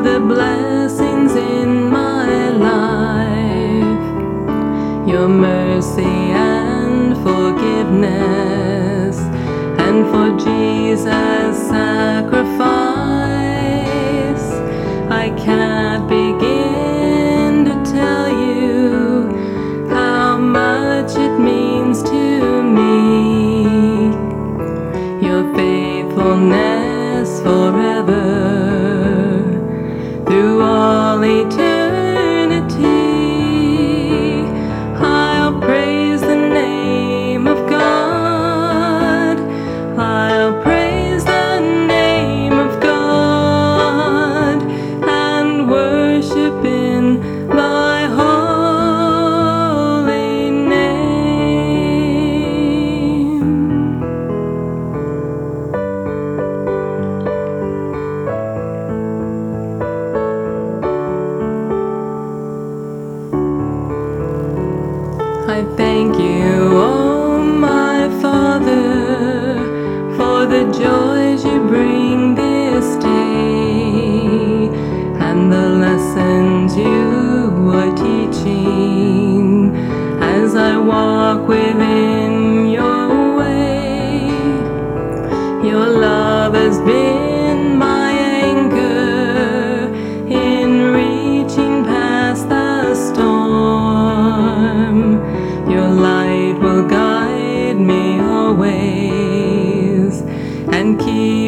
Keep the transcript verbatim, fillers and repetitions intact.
the blessings in my life, your mercy and forgiveness, and for Jesus' sacrifice. I can't begin to tell you how much it means to me, your faithfulness forever, through all eternity. I'll praise the name of God. I'll praise the name of God and worship in thy holy name. I thank you, oh my Father, for the joys you bring this day, and the lessons you are teaching as I walk within your way. Your love has been my anchor in reaching past the storm. Your light will guide me always and keep